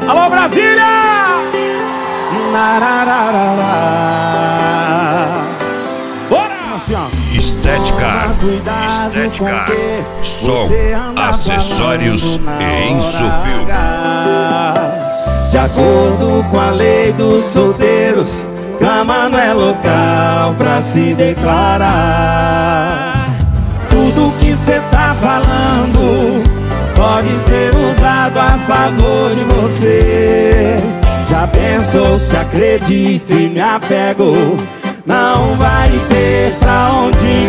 Alô, Brasília! Bora! Assim, ó. Estética, som, acessórios e Insufil. De acordo com a lei dos solteiros, cama não é local pra se declarar. Tudo que cê tá falando pode ser usado a favor de você. Já pensou se acredito e me apego? Não vai ter pra onde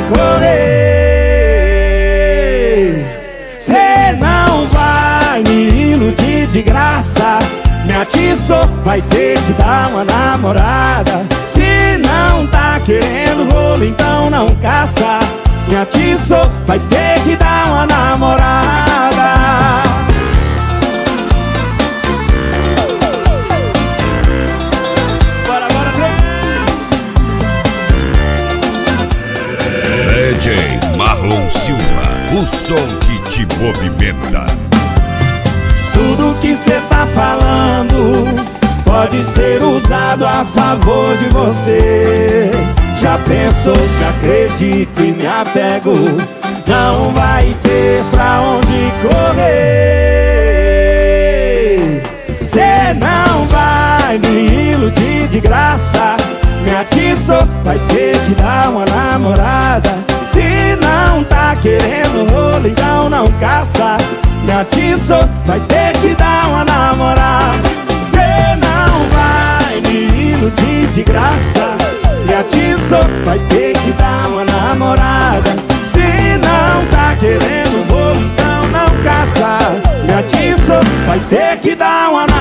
correr. Cê não vai me iludir de graça. Me atiçou, vai ter que dar uma namorada. Se não tá querendo rolo, então não caça. Me atiçou, vai ter que dar uma namorada. Bora, bora, DJ Marlon Silva, o som que te movimenta. Tudo que cê tá falando pode ser usado a favor de você. Já pensou se acredito e me apego? Não vai ter pra onde correr. Cê não vai me iludir de graça. Me atiçou, vai ter que dar uma namorada. Se não tá querendo rolo, então não caça. Me atiçou, vai ter que dar uma namorada. Cê não vai me iludir de graça. Me atiçou, vai ter que dar uma namorada. Se não tá querendo rolo, então não caça. Me atiçou, vai ter que dar uma namorada.